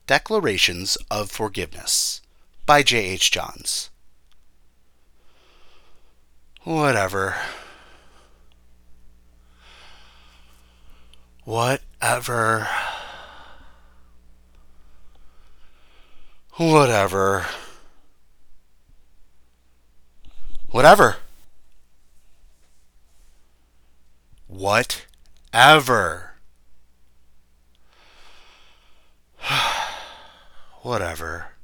Declarations of Forgiveness by J.H. Johns. Whatever. Whatever. Whatever. Whatever. Whatever. Whatever.